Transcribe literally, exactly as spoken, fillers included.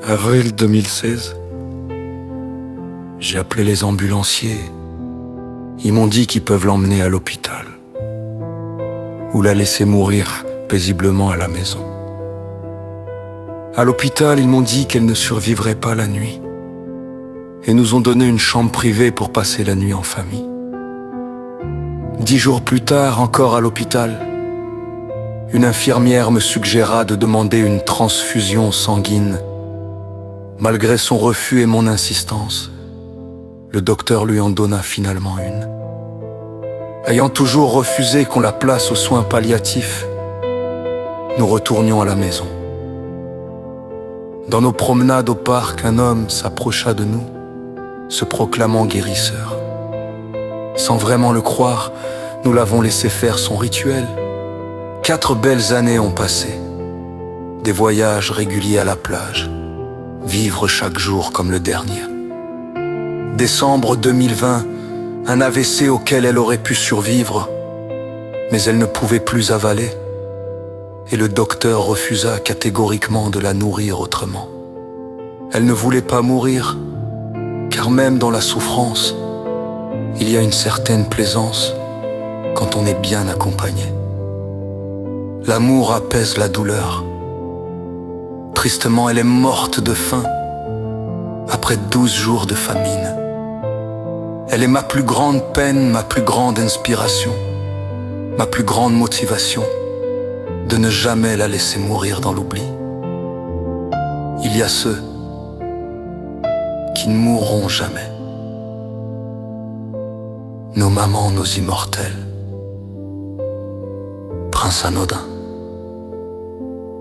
Avril deux mille seize. J'ai appelé les ambulanciers. Ils m'ont dit qu'ils peuvent l'emmener à l'hôpital ou la laisser mourir paisiblement à la maison. À l'hôpital, ils m'ont dit qu'elle ne survivrait pas la nuit et nous ont donné une chambre privée pour passer la nuit en famille. Dix jours plus tard, encore à l'hôpital, une infirmière me suggéra de demander une transfusion sanguine. Malgré son refus et mon insistance, le docteur lui en donna finalement une. Ayant toujours refusé qu'on la place aux soins palliatifs, nous retournions à la maison. Dans nos promenades au parc, un homme s'approcha de nous, se proclamant guérisseur. Sans vraiment le croire, nous l'avons laissé faire son rituel. Quatre belles années ont passé. Des voyages réguliers à la plage. Vivre chaque jour comme le dernier. Décembre deux mille vingt, un A V C auquel elle aurait pu survivre, mais elle ne pouvait plus avaler, et le docteur refusa catégoriquement de la nourrir autrement. Elle ne voulait pas mourir, car même dans la souffrance, il y a une certaine plaisance quand on est bien accompagné. L'amour apaise la douleur. Tristement, elle est morte de faim après douze jours de famine. Elle est ma plus grande peine, ma plus grande inspiration, ma plus grande motivation de ne jamais la laisser mourir dans l'oubli. Il y a ceux qui ne mourront jamais. Nos mamans, nos immortels. Prince Anodin.